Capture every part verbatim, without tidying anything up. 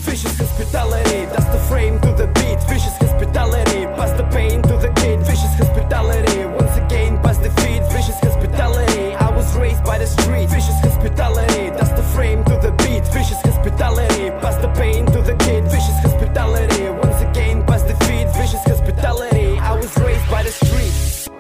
Vicious hospitality, that's the frame to the beat. Vicious hospitality, pass the pain to the kid. Vicious hospitality, once again pass the feed. Vicious hospitality, I was raised by the street. Vicious hospitality, that's the frame to the beat. Vicious hospitality, pass the pain to the kid. Vicious hospitality, once again pass the feed. Vicious hospitality, I was raised by the street.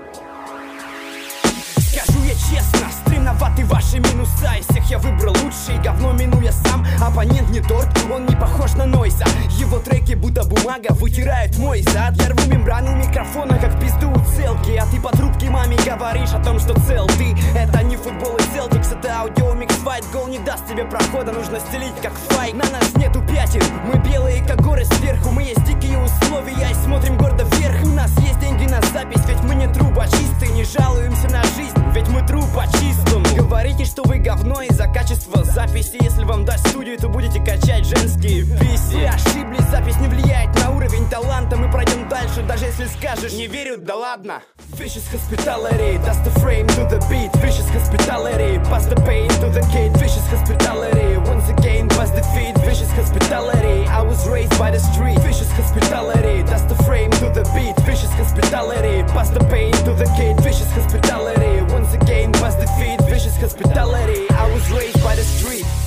Скажу я честно, стремноваты ваши минуса. Из всех я выбрал лучший, говно минуя сам. Оппонент не торт, он не похож на Нойза. Его треки будто бумага вытирают мой зад. Я рву мембраны микрофона, как в пизду у целки. А ты по трубке маме говоришь о том, что цел ты. Это не футбол и селтикс, это аудиомикс файт. Гол не даст тебе прохода, нужно стелить как файк. На нас нету пятен, мы белые как горы сверху. Мы есть дикие условия и смотрим гордо вверх. У нас есть деньги на запись, ведь мы не трубочисты. Не жалуемся на жизнь, ведь мы труп по-чистому. Говорите, что вы говно из-за качества записи. Если вам даст студию, то будете качать женские писи. Вы ошиблись, запись не влияет на уровень таланта. Мы пройдем дальше, даже если скажешь не верю, да ладно. Vicious hospitality, that's the frame to the beat. Vicious hospitality, pass the pain to the kid. Vicious hospitality, once again pass the feed. Vicious hospitality, I was raised by the street. Vicious hospitality, that's the frame to the beat. Vicious hospitality, pass the pain to the kid. Vicious hospitality, once again pass the feed. Vicious hospitality, I was raised by the street.